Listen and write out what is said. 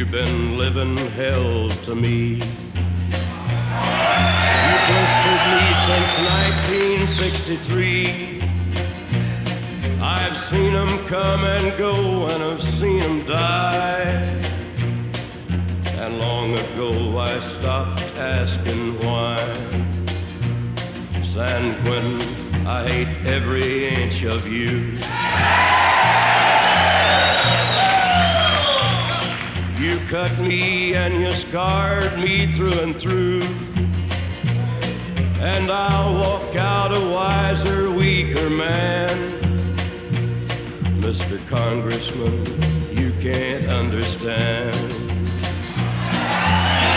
You've been living hell to me. You blistered me since 1963. I've seen them come and go, and I've seen them die. And long ago I stopped asking why. San Quentin, I hate every inch of you. You cut me and you scarred me through and through. And I'll walk out a wiser, weaker man. Mr. Congressman, you can't understand.